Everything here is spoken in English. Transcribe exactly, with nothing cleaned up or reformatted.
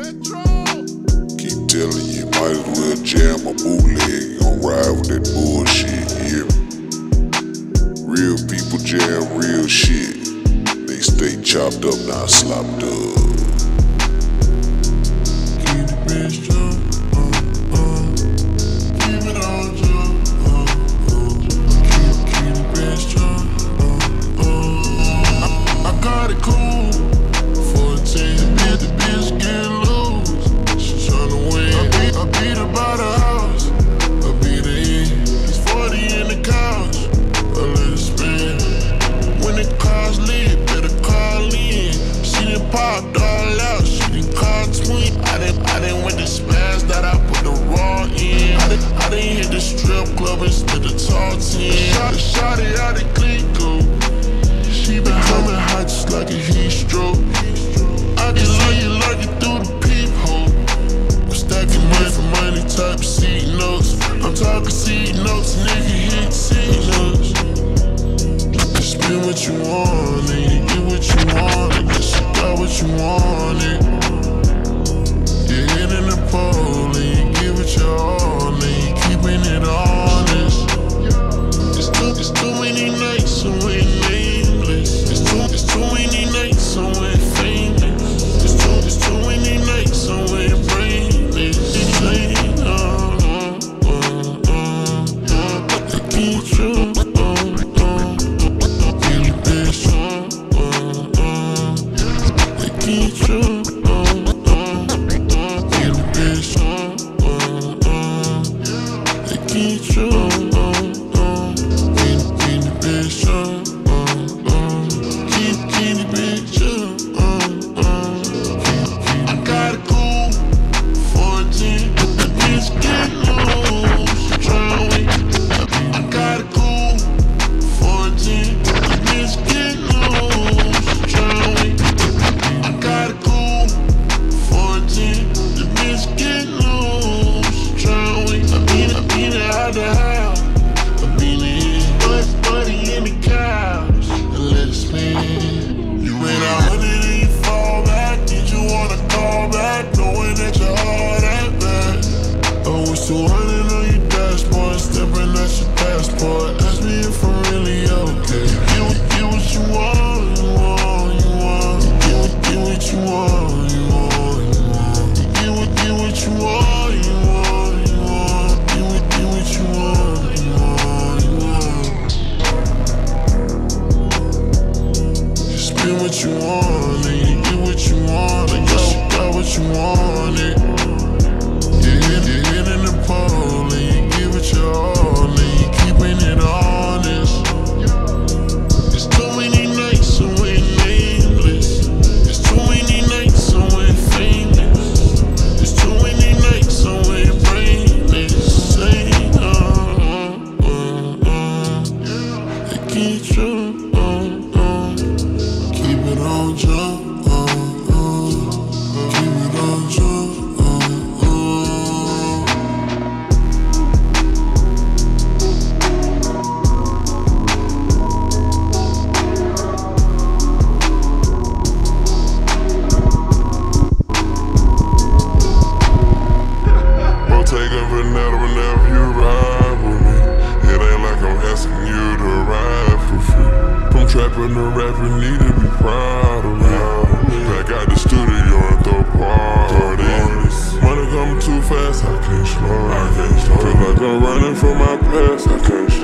Keep telling you, might as well jam a bootleg. You gon' ride with that bullshit, you hear me? Real people jam real shit. They stay chopped up, not slopped up. Keep the bitch drunk, uh, uh. Keep it on drunk, uh, uh. Keep, keep the bitch drunk, uh, uh. I, I got it cool. fourteen, hit the bitch get loose. She tryna win. I beat, I beat her by the house. I beat her in. It's forty in the couch. I let it spin. When the car's lit, better call in. She done popped all out. She done called twin. I done, I done went to spaz that I put the raw in. I done, I done hit the strip club instead of talk ten. Shot, shot it out of Glico. She been humming hot just like a heat stroke. I can love you lurking through the peephole. I'm stacking money for money type seat notes. I'm talking seat notes, nigga hit seat notes. You spend what you want and you get what you want. And guess you got what you wanted. You're hitting the pole and you give it your all and you keeping it honest. It's too, it's too many nights so we're nameless. It's too, it's too many nights so we're famous. It's too, it's too many nights so we're brainless. Saying, uh, uh, uh, uh, uh, they keep true. Keep true, uh, uh, keep the bitch, uh, uh, uh, they keep true, uh, uh, keep, keep the bitch, uh, uh, uh, keep, keep the bitch, uh, uh, keep, keep. I got it cool, fourteen, the bitch get loose, she tryna win. I got it cool, fourteen, the bitch get loose, she tryna win. I got it cool, fourteen, the bitch get loose, tryna win. I beat it, I beat it out the house, I beat it in, butt, buddy in the couch, and let it spin. You went a hundred and you fall back, did you wanna call back, knowing that your heart that bad? Oh, it's two hundred on your dashboard, stepping at your passport, ask me if I'm really okay. You get what you want, you want, you want. Get what you want, you want, you want. You get what, get what you want, you want, you want. Get what, get what you want, you want, you want. You spend what you want, and you get what you want. I guess you got what you wanted. You hit, you hit in the pole, and you give it your all, and you keeping it honest. It's too many nights, so we're nameless. It's too many nights, so we're famous. It's too many nights, so we're brainless. Saying, uh, uh, uh, they keep true, uh, uh, keep it on jump, uh, uh, keep it on jump, uh, uh. Take a vanilla whenever you ride with me. It ain't like I'm asking you to ride for free. From trapping to rapping, need to be proud of me. Back out the studio and throw parties. Money coming too fast, I can't slow. I can't slow. Feel like I'm running from my past, I can't slow.